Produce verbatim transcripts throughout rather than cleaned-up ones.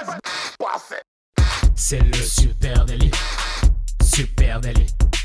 C'est le super délit. Super délit.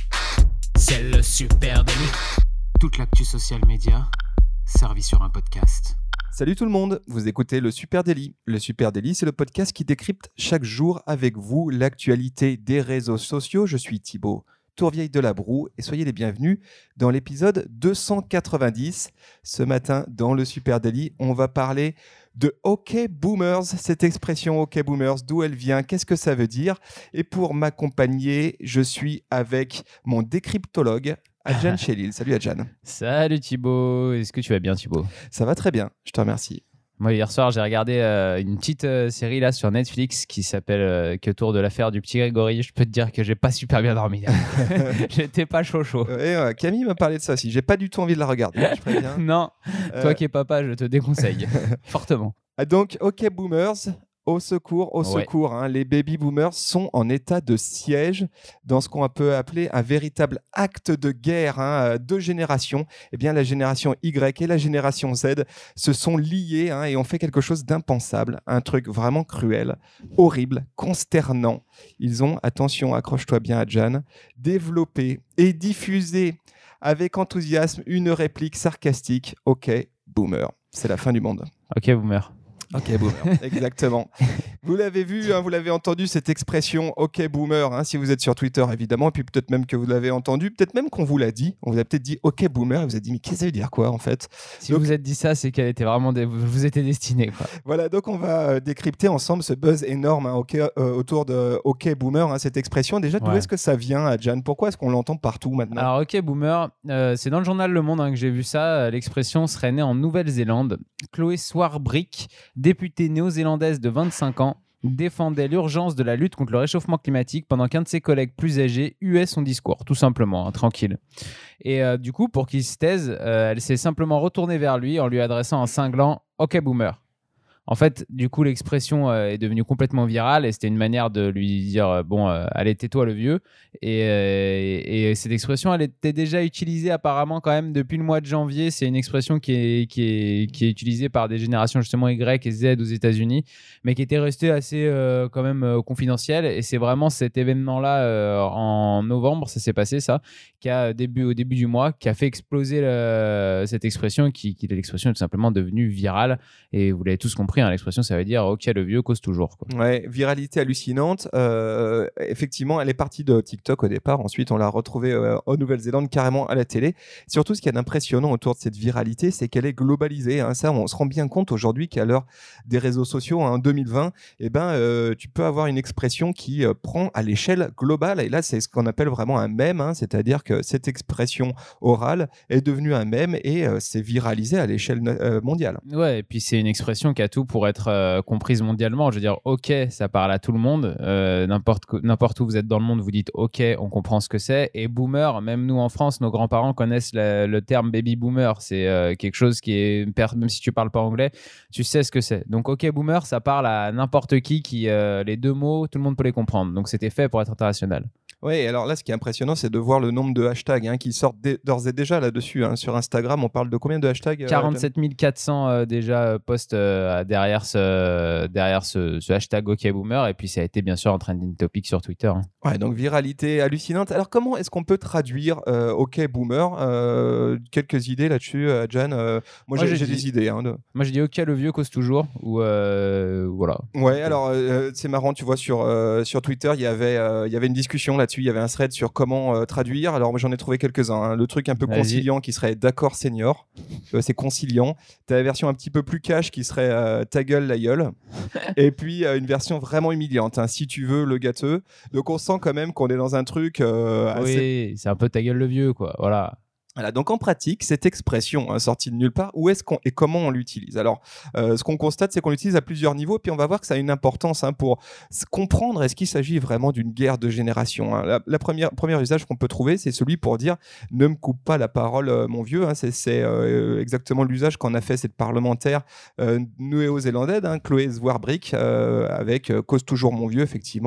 C'est le super délit. Toute l'actu social média servie sur un podcast. Salut tout le monde, vous écoutez le Super Daily. Le Super Daily, c'est le podcast qui décrypte chaque jour avec vous l'actualité des réseaux sociaux. Je suis Thibaut Tourvieille de la Broue et soyez les bienvenus dans l'épisode deux cent quatre-vingt-dix. Ce matin, dans le Super Daily, on va parler de OK Boomers, cette expression OK Boomers, d'où elle vient, qu'est-ce que ça veut dire. Et pour m'accompagner, je suis avec mon décryptologue, Adjan Chélil. Salut Adjan. Salut Thibaut, est-ce que tu vas bien Thibaut ? Ça va très bien, je te remercie. Moi hier soir j'ai regardé euh, une petite euh, série là sur Netflix qui s'appelle euh, qui est autour de l'affaire du petit Grégory. Je peux te dire que j'ai pas super bien dormi. J'étais pas chaud chaud. Et, euh, Camille m'a parlé de ça aussi, j'ai pas du tout envie de la regarder. Je préviens. Non, Euh, toi qui es papa je te déconseille fortement. Ah, donc, OK Boomers, au secours, au Ouais. secours. Hein, les baby boomers sont en état de siège dans ce qu'on peut appeler un véritable acte de guerre. Hein, deux générations, eh bien, la génération Y et la génération Z se sont liées hein, et ont fait quelque chose d'impensable, un truc vraiment cruel, horrible, consternant. Ils ont, attention, accroche-toi bien Adjan, développé et diffusé avec enthousiasme une réplique sarcastique. OK Boomer, c'est la fin du monde. Ok boomer. OK Boomer, exactement. Vous l'avez vu, hein, vous l'avez entendu, cette expression OK Boomer, hein, si vous êtes sur Twitter évidemment, et puis peut-être même que vous l'avez entendu, peut-être même qu'on vous l'a dit, on vous a peut-être dit OK Boomer, et vous avez dit mais qu'est-ce que ça veut dire quoi en fait ? Si Donc- vous êtes dit ça c'est qu'elle était vraiment dé- vous vous étiez destiné quoi. Voilà, donc on va euh, décrypter ensemble ce buzz énorme hein, OK, euh, autour de OK Boomer, hein, cette expression. Déjà, d'où Ouais. est-ce que ça vient, Adjan ? Pourquoi est-ce qu'on l'entend partout maintenant ? Alors ok boomer, euh, c'est dans le journal Le Monde hein, que j'ai vu ça. Euh, L'expression serait née en Nouvelle-Zélande. Chloé Swarbrick, députée néo-zélandaise de vingt-cinq ans, défendait l'urgence de la lutte contre le réchauffement climatique pendant qu'un de ses collègues plus âgés huait son discours, tout simplement, hein, tranquille. Et euh, du coup, pour qu'il se taise, euh, elle s'est simplement retournée vers lui en lui adressant un cinglant « Ok boomer ». En fait, du coup, l'expression euh, est devenue complètement virale et c'était une manière de lui dire euh, bon, euh, allez, tais-toi le vieux. Et, euh, et, et cette expression, elle était déjà utilisée apparemment quand même depuis le mois de janvier. C'est une expression qui est, qui est, qui est utilisée par des générations justement Y et Z aux États-Unis, mais qui était restée assez euh, quand même euh, confidentielle. Et c'est vraiment cet événement-là euh, en novembre, ça s'est passé ça, qui a début, au début du mois, qui a fait exploser le- cette expression, qui, qui l'expression est tout simplement devenue virale. Et vous l'avez tous compris. Hein, l'expression, ça veut dire ok, le vieux cause toujours. Quoi. Ouais, viralité hallucinante. Euh, effectivement, elle est partie de TikTok au départ. Ensuite, on l'a retrouvée euh, en Nouvelle-Zélande, carrément à la télé. Surtout, ce qui est impressionnant autour de cette viralité, c'est qu'elle est globalisée. Hein. Ça, on se rend bien compte aujourd'hui qu'à l'heure des réseaux sociaux, hein, en deux mille vingt, eh ben, euh, tu peux avoir une expression qui euh, prend à l'échelle globale. Et là, c'est ce qu'on appelle vraiment un mème. Hein. C'est-à-dire que cette expression orale est devenue un mème et euh, c'est viralisé à l'échelle euh, mondiale. Ouais, et puis c'est une expression qui a tout pour être euh, comprise mondialement. Je veux dire, ok, ça parle à tout le monde. Euh, n'importe, co- n'importe où vous êtes dans le monde, vous dites ok, on comprend ce que c'est. Et boomer, même nous en France, nos grands-parents connaissent la- le terme baby boomer. C'est euh, quelque chose qui est, per- même si tu parles pas anglais, tu sais ce que c'est. Donc ok, boomer, ça parle à n'importe qui, qui euh, les deux mots, tout le monde peut les comprendre. Donc c'était fait pour être international. Oui, et alors là, ce qui est impressionnant, c'est de voir le nombre de hashtags hein, qui sortent dé- d'ores et déjà là-dessus. Hein. Sur Instagram, on parle de combien de hashtags euh, quarante-sept mille quatre cents euh, déjà euh, posts euh, derrière, ce, derrière ce, ce hashtag OkBoomer et puis ça a été bien sûr en trending topic sur Twitter. Hein. Ouais, donc viralité hallucinante. Alors comment est-ce qu'on peut traduire euh, OK Boomer euh, Quelques idées là-dessus, euh, Adjan. Euh, moi, Moi, j'ai, j'ai j'ai dit- des idées. Hein, de... Moi je dis ok, le vieux cause toujours ou euh, voilà. Ouais, alors euh, c'est marrant, tu vois, sur, euh, sur Twitter, il y avait, euh, il y avait une discussion là-dessus, il y avait un thread sur comment euh, traduire. Alors moi, j'en ai trouvé quelques-uns. Hein. Le truc un peu Vas-y. conciliant qui serait d'accord senior, tu vois, c'est conciliant. T'as la version un petit peu plus cash qui serait euh, ta gueule, la gueule. Et puis euh, une version vraiment humiliante, hein, si tu veux, le gâteux. Donc on sent quand même qu'on est dans un truc euh, assez... Oui, c'est un peu ta gueule le vieux quoi. Voilà. Voilà, donc en pratique, cette expression hein, sortie de nulle part, où est-ce qu'on et comment on l'utilise ? Alors, euh, ce qu'on constate, c'est qu'on l'utilise à plusieurs niveaux, puis on va voir que ça a une importance hein, pour s- comprendre est-ce qu'il s'agit vraiment d'une guerre de génération. Hein. La, la première premier usage qu'on peut trouver, c'est celui pour dire ne me coupe pas la parole, euh, mon vieux. Hein. C'est, c'est euh, exactement l'usage qu'en a fait cette parlementaire euh, néo-zélandaise, hein, Chloé Swarbrick, euh, avec euh, cause toujours mon vieux, effectivement.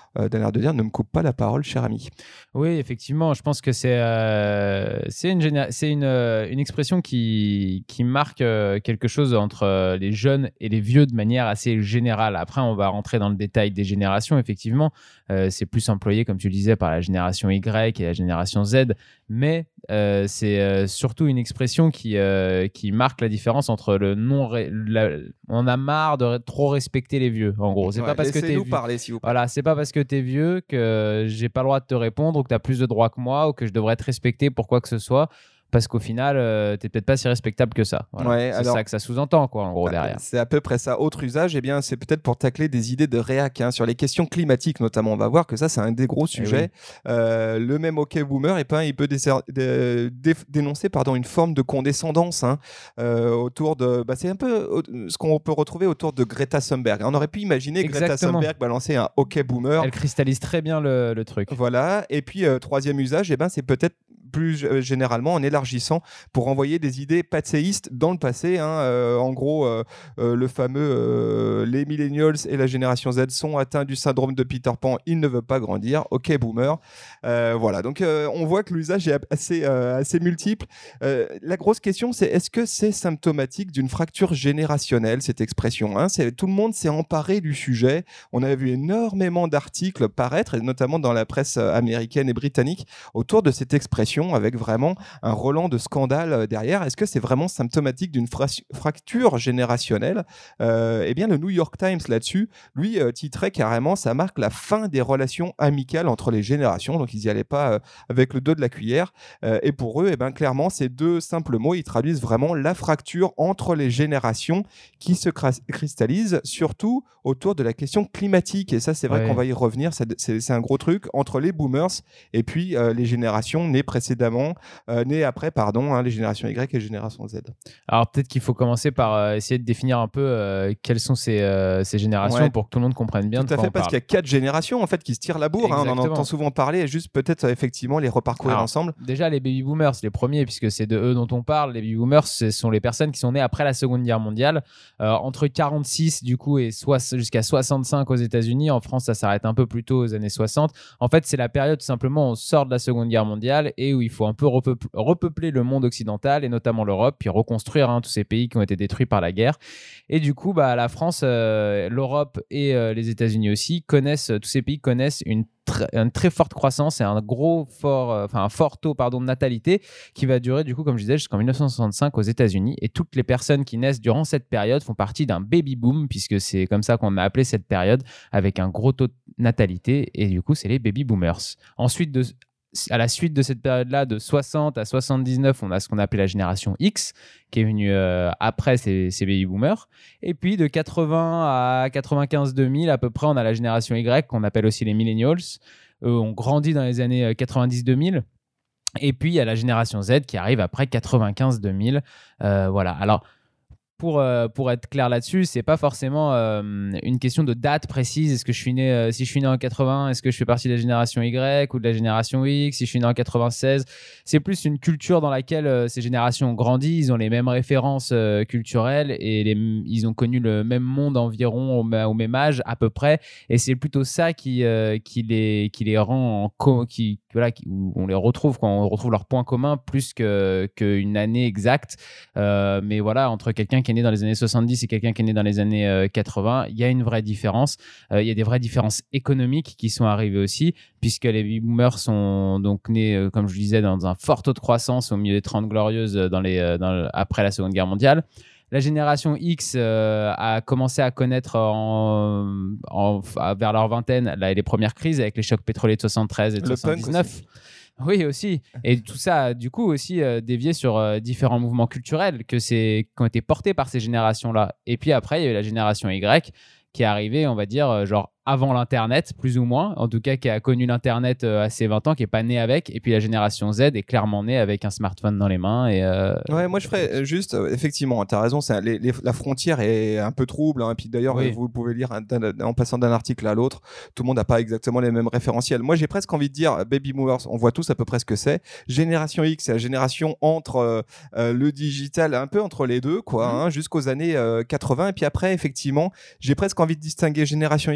euh, d'un air de dire, ne me coupe pas la parole, cher ami. Oui, effectivement, je pense que c'est euh, c'est une, géné- c'est une, euh, une expression qui, qui marque euh, quelque chose entre euh, les jeunes et les vieux de manière assez générale. Après, on va rentrer dans le détail des générations, effectivement. Euh, c'est plus employé, comme tu le disais, par la génération Y et la génération Z, mais euh, c'est euh, surtout une expression qui, euh, qui marque la différence entre le non... Ré- la- on a marre de ré- trop respecter les vieux, en gros. C'est Ouais, pas parce que t'es laissez-nous vieux. parler, s'il vous plaît. Voilà, c'est pas parce que t'es vieux que j'ai pas le droit de te répondre ou que t'as plus de droits que moi ou que je devrais te respecter pour quoi que ce soit. Parce qu'au final, euh, t'es peut-être pas si respectable que ça. Voilà. Ouais, c'est alors- ça que ça sous-entend, quoi, en gros, Bah, derrière. c'est à peu près ça. Autre usage, eh bien, c'est peut-être pour tacler des idées de réac hein, sur les questions climatiques notamment. On va voir que ça, c'est un des gros sujets. Euh, le même OK boomer, eh ben, il peut dé- dé- dé- dénoncer pardon, une forme de condescendance hein, euh, autour de... Bah, c'est un peu au- ce qu'on peut retrouver autour de Greta Thunberg. On aurait pu imaginer Greta Exactement. Thunberg balancer un OK boomer. Elle cristallise très bien le, le truc. Voilà. Et puis, euh, troisième usage, eh ben, c'est peut-être plus euh, généralement en élargissant pour envoyer des idées passéistes dans le passé. Hein. Euh, en gros, euh, euh, le fameux euh, les millennials et la génération Z sont atteints du syndrome de Peter Pan, ils ne veulent pas grandir. Ok, boomer. Euh, voilà, donc euh, on voit que l'usage est assez, euh, assez multiple. Euh, la grosse question, c'est est-ce que c'est symptomatique d'une fracture générationnelle, cette expression hein. C'est, tout le monde s'est emparé du sujet. On a vu énormément d'articles paraître, et notamment dans la presse américaine et britannique, autour de cette expression avec vraiment un relent de scandale derrière. Est-ce que c'est vraiment symptomatique d'une fra- fracture générationnelle euh, Eh bien, le New York Times là-dessus, lui, euh, titrait carrément « Ça marque la fin des relations amicales entre les générations ». Donc, ils n'y allaient pas euh, avec le dos de la cuillère. Euh, et pour eux, eh ben, clairement, ces deux simples mots, ils traduisent vraiment la fracture entre les générations qui se cra- cristallise, surtout autour de la question climatique. Et ça, c'est vrai Ouais. qu'on va y revenir. C'est, c'est, c'est un gros truc entre les boomers et puis euh, les générations nées précédemment, euh, nées après, pardon, hein, les générations Y et les générations Z. Alors peut-être qu'il faut commencer par euh, essayer de définir un peu euh, quelles sont ces, euh, ces générations Ouais. pour que tout le monde comprenne bien Tout de à quoi fait, on parce parle. qu'il y a quatre générations en fait qui se tirent la bourre. Hein, on en Exactement. entend souvent parler et juste peut-être euh, effectivement les reparcourir Alors, ensemble. Déjà, les baby boomers, les premiers, puisque c'est de eux dont on parle. Les baby boomers, ce sont les personnes qui sont nées après la Seconde Guerre mondiale, euh, entre quarante-six du coup et soix- jusqu'à soixante-cinq aux États-Unis. En France, ça s'arrête un peu plus tôt aux années soixante. En fait, c'est la période tout simplement où on sort de la Seconde Guerre mondiale et où il faut un peu repeupler, repeupler le monde occidental et notamment l'Europe, puis reconstruire hein, tous ces pays qui ont été détruits par la guerre. Et du coup, bah, la France, euh, l'Europe et euh, les États-Unis aussi connaissent, tous ces pays connaissent une Très, une très forte croissance et un gros fort, euh, enfin un fort taux pardon de natalité qui va durer du coup comme je disais jusqu'en dix-neuf cent soixante-cinq aux États-Unis et toutes les personnes qui naissent durant cette période font partie d'un baby boom puisque c'est comme ça qu'on a appelé cette période avec un gros taux de natalité et du coup c'est les baby boomers. Ensuite de à la suite de cette période-là, de soixante à soixante-dix-neuf, on a ce qu'on appelle la génération X, qui est venue euh, après ces, ces baby boomers. Et puis de quatre-vingts à quatre-vingt-quinze deux mille, à peu près, on a la génération Y, qu'on appelle aussi les millennials. Eux ont grandi dans les années quatre-vingt-dix deux mille. Et puis il y a la génération Z qui arrive après quatre-vingt-quinze deux mille. Euh, voilà. Alors, Pour, euh, pour être clair là-dessus, c'est pas forcément euh, une question de date précise. Est-ce que je suis né, euh, si je suis né en quatre-vingts, est-ce que je fais partie de la génération Y ou de la génération X? Si je suis né en quatre-vingt-seize, c'est plus une culture dans laquelle euh, ces générations ont grandi. Ils ont les mêmes références euh, culturelles et les, ils ont connu le même monde environ au, au même âge à peu près. Et c'est plutôt ça qui, euh, qui, les, qui les rend en co- qui, voilà, qui, où on les retrouve, quand on retrouve leurs points communs plus que, qu'une année exacte. Euh, mais voilà, entre quelqu'un qui est né dans les années soixante-dix et quelqu'un qui est né dans les années euh, quatre-vingts, il y a une vraie différence. Euh, il y a des vraies différences économiques qui sont arrivées aussi, puisque les baby boomers sont donc nés, euh, comme je le disais, dans un fort taux de croissance au milieu des trente glorieuses euh, dans les, euh, dans le, après la Seconde Guerre mondiale. La génération X euh, a commencé à connaître en, en, vers leur vingtaine là, les premières crises avec les chocs pétroliers de soixante-treize et de Le soixante-dix-neuf. Oui, aussi. Et tout ça a du coup aussi euh, dévié sur euh, différents mouvements culturels que c'est, qui ont été portés par ces générations-là. Et puis après, il y a eu la génération Y qui est arrivée, on va dire, euh, genre avant l'Internet, plus ou moins. En tout cas, qui a connu l'Internet euh, à ses vingt ans, qui n'est pas née avec. Et puis la génération Z est clairement née avec un smartphone dans les mains. Et, euh, Ouais, moi je ferais euh, juste, euh, effectivement, tu as raison, c'est, les, les, la frontière est un peu trouble. Hein, et puis d'ailleurs, Oui. euh, vous pouvez lire un- d'un- en passant d'un article à l'autre, tout le monde n'a pas exactement les mêmes référentiels. Moi j'ai presque envie de dire, euh, Baby Boomers, on voit tous à peu près ce que c'est. Génération X, c'est la génération entre euh, euh, le digital, un peu entre les deux, quoi, Mhm. hein, jusqu'aux années euh, quatre-vingts. Et puis après, effectivement, j'ai presque envie de distinguer Génération Y, qui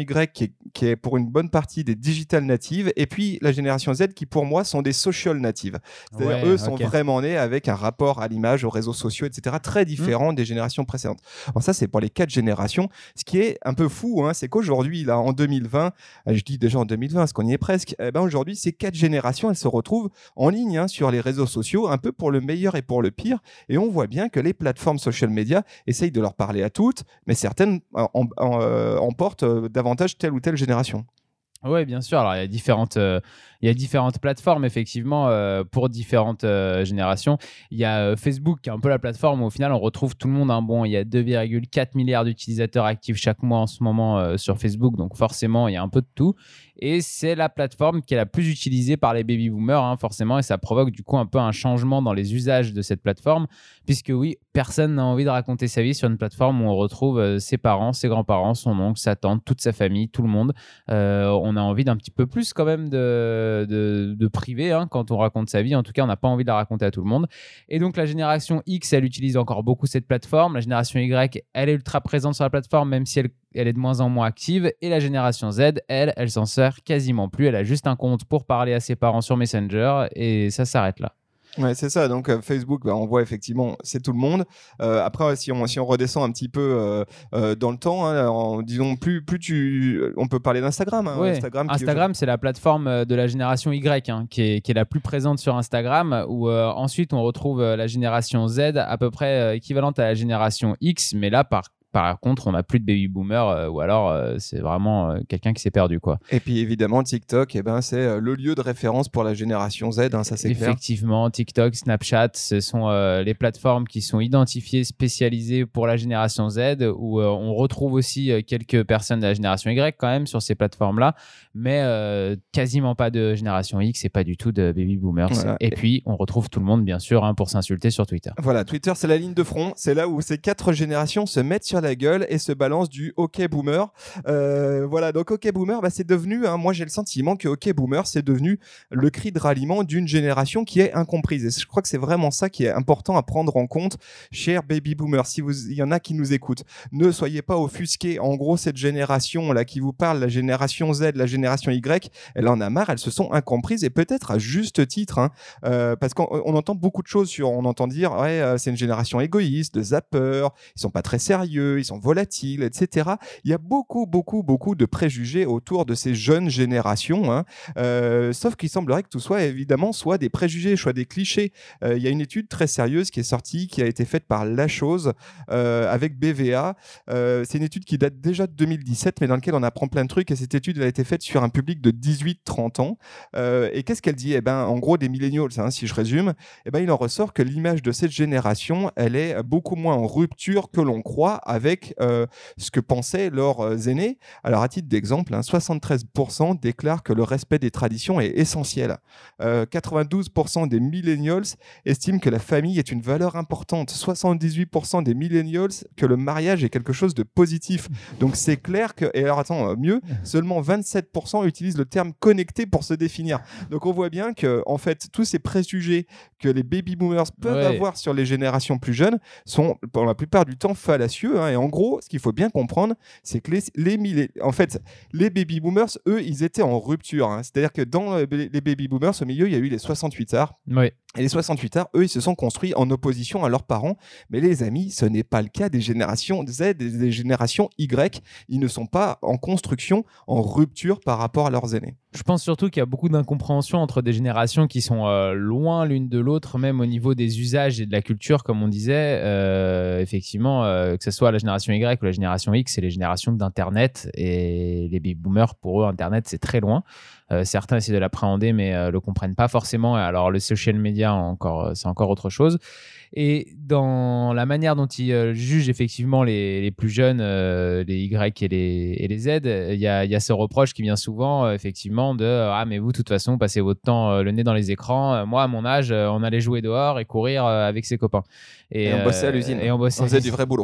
qui est, qui est pour une bonne partie des digital natives, et puis la génération Z qui pour moi sont des social natives. C'est-à-dire Ouais, eux sont ok. vraiment nés avec un rapport à l'image, aux réseaux sociaux, et cetera très différent mmh. des générations précédentes. Alors ça, c'est pour les quatre générations. Ce qui est un peu fou, hein, c'est qu'aujourd'hui, là, en deux mille vingt, je dis déjà en deux mille vingt, parce qu'on y est presque, eh ben aujourd'hui, ces quatre générations, elles se retrouvent en ligne hein, sur les réseaux sociaux, un peu pour le meilleur et pour le pire. Et on voit bien que les plateformes social media essayent de leur parler à toutes, mais certaines en, en, en, euh, emportent euh, davantage telle ou telle génération. Oui, bien sûr. Alors, il y a différentes, euh, il y a différentes plateformes, effectivement, euh, pour différentes euh, générations. Il y a euh, Facebook, qui est un peu la plateforme où, au final, on retrouve tout le monde. Hein. Bon, il y a deux virgule quatre milliards d'utilisateurs actifs chaque mois en ce moment euh, sur Facebook. Donc, forcément, il y a un peu de tout. Et c'est la plateforme qui est la plus utilisée par les baby-boomers, hein, forcément. Et ça provoque, du coup, un peu un changement dans les usages de cette plateforme. Puisque, oui, personne n'a envie de raconter sa vie sur une plateforme où on retrouve euh, ses parents, ses grands-parents, son oncle, sa tante, toute sa famille, tout le monde. Euh, on a envie d'un petit peu plus quand même de, de, de privé hein, quand on raconte sa vie. En tout cas, on n'a pas envie de la raconter à tout le monde. Et donc, la génération X, elle utilise encore beaucoup cette plateforme. La génération Y, elle est ultra présente sur la plateforme, même si elle, elle est de moins en moins active. Et la génération Z, elle, elle s'en sert quasiment plus. Elle a juste un compte pour parler à ses parents sur Messenger et ça s'arrête là. Ouais, c'est ça. Donc euh, Facebook, bah, on voit effectivement, c'est tout le monde. Euh, après, si on si on redescend un petit peu euh, euh, dans le temps, hein, en, disons plus plus tu, on peut parler d'Instagram. Hein, ouais. Instagram, Instagram, qui... c'est la plateforme de la génération Y, hein, qui est qui est la plus présente sur Instagram. Où euh, ensuite on retrouve la génération Z, à peu près euh, équivalente à la génération X, mais là par Par contre, on n'a plus de baby boomer euh, ou alors euh, c'est vraiment euh, quelqu'un qui s'est perdu, quoi. Et puis évidemment, TikTok, eh ben, c'est euh, le lieu de référence pour la génération Z, hein, ça c'est clair. Effectivement, TikTok, Snapchat, ce sont euh, les plateformes qui sont identifiées, spécialisées pour la génération Z, où euh, on retrouve aussi euh, quelques personnes de la génération Y quand même sur ces plateformes-là, mais euh, quasiment pas de génération X et pas du tout de baby boomers. Voilà. Et puis, on retrouve tout le monde, bien sûr, hein, pour s'insulter sur Twitter. Voilà, Twitter, c'est la ligne de front. C'est là où ces quatre générations se mettent sur la gueule et se balancent du OK Boomer. Euh, voilà, donc OK Boomer, bah, c'est devenu, hein, moi j'ai le sentiment que OK Boomer, c'est devenu le cri de ralliement d'une génération qui est incomprise. Et je crois que c'est vraiment ça qui est important à prendre en compte, chers baby boomers. Si vous, il y en a qui nous écoutent, ne soyez pas offusqués. En gros, cette génération-là qui vous parle, la génération Z, la génération Y, elle en a marre, elles se sont incomprises et peut-être à juste titre, hein, euh, parce qu'on on entend beaucoup de choses sur, on entend dire, ouais, euh, c'est une génération égoïste, de zappeurs, ils sont pas très sérieux, ils sont volatiles, et cetera. Il y a beaucoup, beaucoup, beaucoup de préjugés autour de ces jeunes générations, hein. Euh, sauf qu'il semblerait que tout soit évidemment soit des préjugés, soit des clichés. Euh, il y a une étude très sérieuse qui est sortie, qui a été faite par La Chose euh, avec B V A. Euh, c'est une étude qui date déjà de deux mille dix-sept, mais dans laquelle on apprend plein de trucs. Et cette étude elle a été faite sur un public de dix-huit à trente ans. Euh, et qu'est-ce qu'elle dit ? Eh ben, en gros, des millennials, hein, si je résume, eh ben, il en ressort que l'image de cette génération, elle est beaucoup moins en rupture que l'on croit avec euh, ce que pensaient leurs aînés. Alors, à titre d'exemple, hein, soixante-treize pour cent déclarent que le respect des traditions est essentiel. Euh, quatre-vingt-douze pour cent des millennials estiment que la famille est une valeur importante. soixante-dix-huit pour cent des millennials que le mariage est quelque chose de positif. Donc, c'est clair que... Et alors, attends, mieux, seulement vingt-sept pour cent utilisent le terme connecté pour se définir. Donc, on voit bien que, en fait, tous ces préjugés que les baby boomers peuvent ouais. avoir sur les générations plus jeunes sont, pour la plupart du temps, fallacieux. Hein. Et en gros, ce qu'il faut bien comprendre, c'est que les, les, les, en fait, les baby boomers, eux, ils étaient en rupture. Hein. C'est-à-dire que dans les baby boomers, au milieu, il y a eu les soixante-huit arts. Oui. Et les soixante-huit arts, eux, ils se sont construits en opposition à leurs parents. Mais les amis, ce n'est pas le cas des générations Z et des générations Y. Ils ne sont pas en construction, en rupture par rapport à leurs aînés. Je pense surtout qu'il y a beaucoup d'incompréhension entre des générations qui sont euh, loin l'une de l'autre, même au niveau des usages et de la culture, comme on disait. Euh, effectivement, euh, que ce soit la génération Y ou la génération X, c'est les générations d'Internet. Et les baby boomers, pour eux, Internet, c'est très loin. Euh, certains essaient de l'appréhender, mais euh, le comprennent pas forcément. Alors, le social media, encore, c'est encore autre chose. Et dans la manière dont ils euh, jugent effectivement les, les plus jeunes, euh, les Y et les, et les Z, il y a, y a ce reproche qui vient souvent, euh, effectivement, de euh, « Ah, mais vous, de toute façon, vous passez votre temps euh, le nez dans les écrans. Euh, moi, à mon âge, euh, on allait jouer dehors et courir euh, avec ses copains. » Et, et on bossait à l'usine. Et on bossait on faisait du vrai boulot.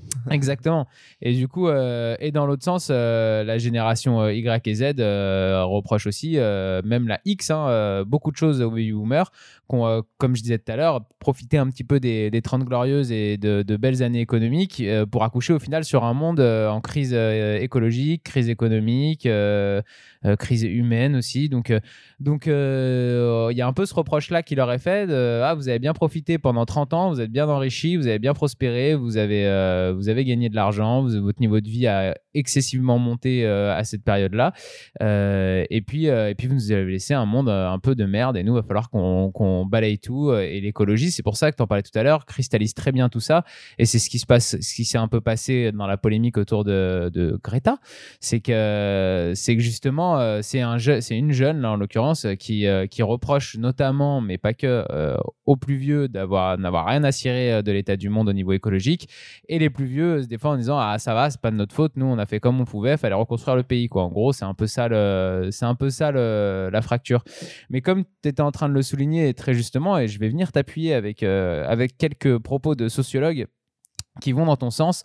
Exactement. Et du coup, euh, et dans l'autre sens, euh, la génération euh, Y et Z euh, reproche aussi, euh, même la X, hein, euh, beaucoup de choses aux baby boomers, qui ont, euh, comme je disais tout à l'heure, profité un petit peu des, des trente glorieuses et de, de belles années économiques euh, pour accoucher au final sur un monde euh, en crise euh, écologique, crise économique, euh, euh, crise humaine aussi. Donc, euh, donc euh, il y a un peu ce reproche-là qui leur est fait de, ah, vous avez bien profité pendant trente ans, vous êtes bien enrichis, vous avez bien prospéré, vous avez, euh, vous avez gagné de l'argent, vous, votre niveau de vie a excessivement monté euh, à cette période-là. Euh, et, puis, euh, et puis, vous nous avez laissé un monde euh, un peu de merde et nous, il va falloir qu'on, qu'on balaye tout. Euh, et l'écologie, c'est pour ça que tu en parlais tout à l'heure, cristallise très bien tout ça. Et c'est ce qui se passe, ce qui s'est un peu passé dans la polémique autour de, de Greta. C'est que, c'est que justement, euh, c'est, un je, c'est une jeune, là, en l'occurrence, qui, euh, qui reproche notamment, mais pas que, euh, aux plus vieux d'avoir, d'avoir rien à cirer de l'état du monde au niveau écologique. Et les plus vieux, des fois, en disant ah ça va, c'est pas de notre faute, nous on a fait comme on pouvait, fallait reconstruire le pays quoi. En gros, c'est un peu ça le, c'est un peu ça le, la fracture. Mais comme tu étais en train de le souligner très justement, et je vais venir t'appuyer avec euh, avec quelques propos de sociologues qui vont dans ton sens.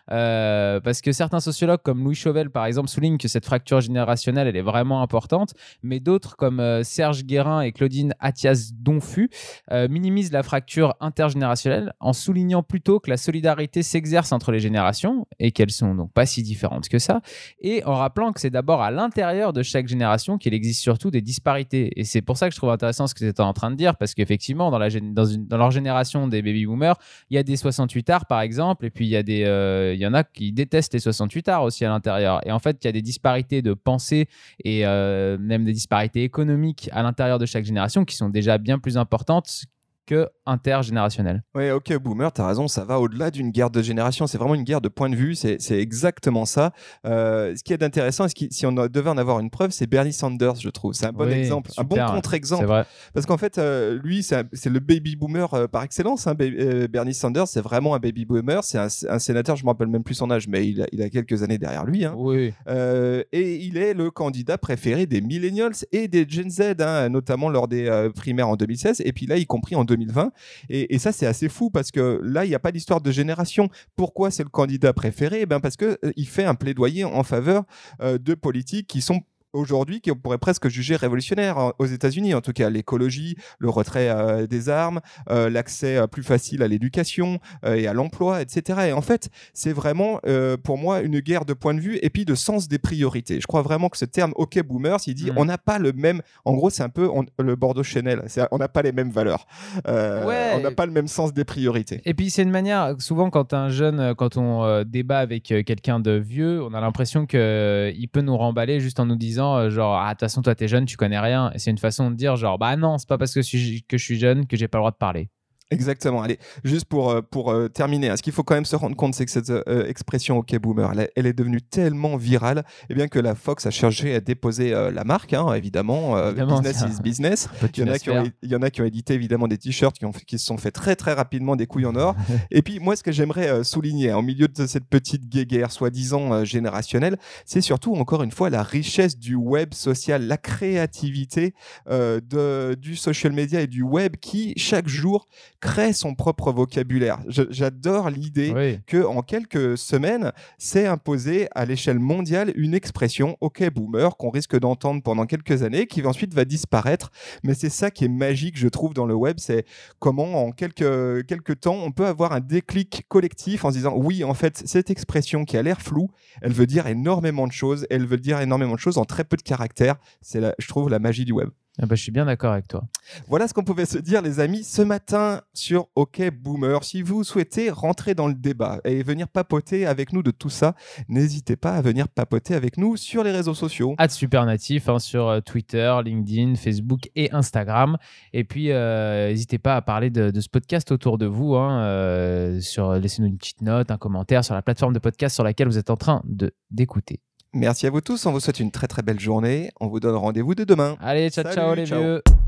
Euh, parce que certains sociologues comme Louis Chauvel par exemple soulignent que cette fracture générationnelle elle est vraiment importante, mais d'autres comme euh, Serge Guérin et Claudine Attias-Donfu euh, minimisent la fracture intergénérationnelle en soulignant plutôt que la solidarité s'exerce entre les générations et qu'elles sont donc pas si différentes que ça, et en rappelant que c'est d'abord à l'intérieur de chaque génération qu'il existe surtout des disparités. Et c'est pour ça que je trouve intéressant ce que tu étais en train de dire, parce qu'effectivement dans, la, dans, une, dans leur génération des baby boomers, il y a des soixante-huit ards par exemple, et puis il y a des euh, il y en a qui détestent les soixante-huit ards aussi à l'intérieur. Et en fait, il y a des disparités de pensée et euh, même des disparités économiques à l'intérieur de chaque génération qui sont déjà bien plus importantes que intergénérationnel. Oui, ok, Boomer, tu as raison, ça va au-delà d'une guerre de génération, c'est vraiment une guerre de point de vue, c'est, c'est exactement ça. Euh, ce qui est intéressant, ce qui, si on devait en avoir une preuve, c'est Bernie Sanders, je trouve. C'est un bon oui, exemple, super, un bon contre-exemple. C'est vrai. Parce qu'en fait, euh, lui, c'est, un, c'est le baby boomer euh, par excellence. Hein. Ba- euh, Bernie Sanders, c'est vraiment un baby boomer, c'est un, un sénateur, je ne me rappelle même plus son âge, mais il a, il a quelques années derrière lui. Hein. Oui. Euh, et il est le candidat préféré des millennials et des Gen Z, hein, notamment lors des euh, primaires en deux mille seize, et puis là, y compris en deux mille vingt. Et Et, et ça, c'est assez fou parce que là, il n'y a pas d'histoire de génération. Pourquoi c'est le candidat préféré ? Eh bien, parce qu'il euh, fait un plaidoyer en faveur euh, de politiques qui sont aujourd'hui, qu'on pourrait presque juger révolutionnaire aux États-Unis, en tout cas l'écologie, le retrait euh, des armes, euh, l'accès euh, plus facile à l'éducation euh, et à l'emploi, et cetera. Et en fait, c'est vraiment euh, pour moi une guerre de point de vue et puis de sens des priorités. Je crois vraiment que ce terme OK Boomer, s'il dit mmh. on n'a pas le même, en gros c'est un peu on, le Bordeaux Chanel, c'est, on n'a pas les mêmes valeurs, euh, ouais, on n'a pas le même sens des priorités. Et puis c'est une manière, souvent quand un jeune, quand on euh, débat avec euh, quelqu'un de vieux, on a l'impression qu'il euh, peut nous remballer juste en nous disant genre ah de toute façon toi t'es jeune tu connais rien, et c'est une façon de dire genre bah non c'est pas parce que je suis, que je suis jeune que j'ai pas le droit de parler. Exactement. Allez, juste pour, pour euh, terminer, hein, ce qu'il faut quand même se rendre compte, c'est que cette euh, expression OK Boomer, elle, elle est devenue tellement virale, et bien que la Fox a cherché à déposer euh, la marque, hein, évidemment, euh, évidemment business is business. Il y, en a qui ont, il y en a qui ont édité évidemment des t-shirts qui, ont, qui se sont fait très très rapidement des couilles en or. Et puis moi, ce que j'aimerais euh, souligner, hein, au milieu de cette petite guéguerre soi-disant euh, générationnelle, c'est surtout encore une fois la richesse du web social, la créativité euh, de, du social media et du web qui chaque jour crée son propre vocabulaire. Je, j'adore l'idée oui. qu'en quelques semaines, s'est imposée à l'échelle mondiale une expression « OK Boomer » qu'on risque d'entendre pendant quelques années, qui ensuite va disparaître. Mais c'est ça qui est magique, je trouve, dans le web, c'est comment en quelques, quelques temps, on peut avoir un déclic collectif en se disant « Oui, en fait, cette expression qui a l'air floue, elle veut dire énormément de choses, elle veut dire énormément de choses en très peu de caractères. » C'est, la, je trouve, la magie du web. Ah bah, je suis bien d'accord avec toi. Voilà ce qu'on pouvait se dire, les amis, ce matin sur OK Boomer. Si vous souhaitez rentrer dans le débat et venir papoter avec nous de tout ça, n'hésitez pas à venir papoter avec nous sur les réseaux sociaux. At Supernatif, hein, sur Twitter, LinkedIn, Facebook et Instagram. Et puis, euh, n'hésitez pas à parler de, de ce podcast autour de vous. Hein, euh, sur, laissez-nous une petite note, un commentaire sur la plateforme de podcast sur laquelle vous êtes en train de, d'écouter. Merci à vous tous, on vous souhaite une très très belle journée. On vous donne rendez-vous dès demain. Allez, ciao, Salut, ciao les ciao. vieux.